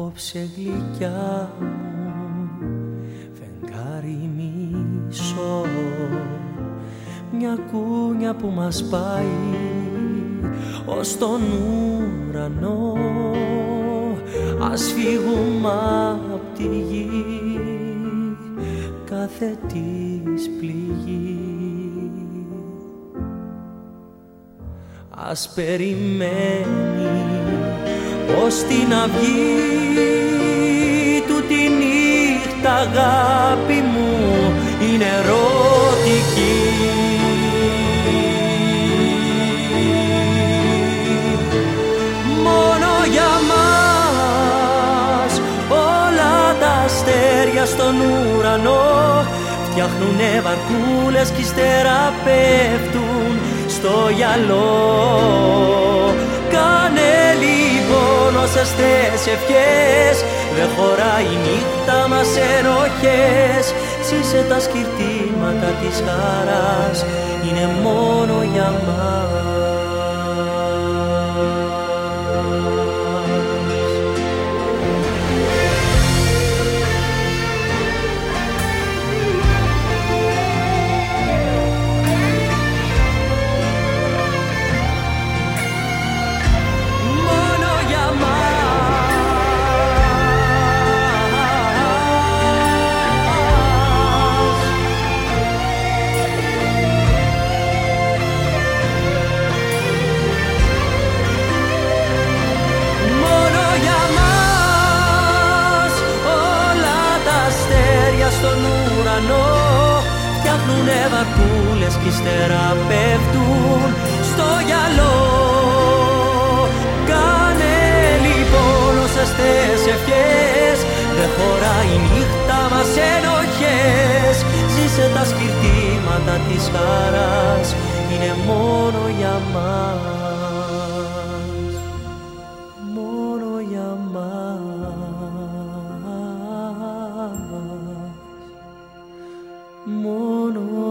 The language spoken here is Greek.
απόψε γλυκιά μου, φεγγάρι μισό, μια κούνια που μας πάει ως τον ουρανό. Ας φύγουμε απ' τη γη κάθε της πληγή. Ας περιμένει ως την αυγή του τη νύχτα, αγάπη μου, είναι ερωτική. Μόνο για μας όλα τα αστέρια στον ουρανό φτιάχνουνε βαρκούλες κι ύστερα πέφτουν στο γυαλό. Κάνε λοιπόν όσες θες ευχές, δεν χωράει η νύχτα μας ενοχές. Ζήσε τα σκυρτήματα της χαράς, είναι μόνο για μας. Φτιάχνουνε βαρκούλες κι ύστερα πέφτουν στο γυαλό. Κάνε λοιπόν όσες θες ευχές, δεν χωράει η νύχτα μας ενοχές. Ζήσε τα σκυρτήματα της χαράς, είναι μόνο για μας, μόνο για μας, μόνο